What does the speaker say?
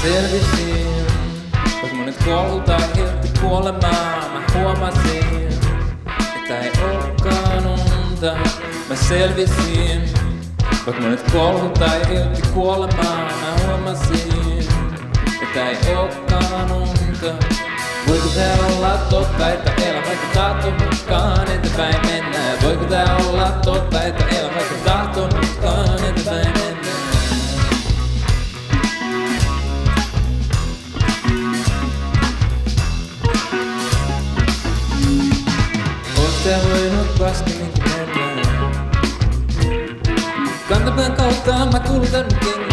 selvisin, vaikka monet kolta irti kuolemaa. Mä huomasin, että ei olekaan unta. Mä selvisin, vaikka monet kolta irti kuolemaa. Mä huomasin, että ei olekaan unta. Voiko tää olla totta, että elän vaikka tahtonutkaan eteenpäin mennään? Voiko tää olla totta, että elän vaikka tahtonutkaan eteenpäin mennään? Oot sä voinut vastiminkin mennä? Kantapään kautta mä kulutan kengän.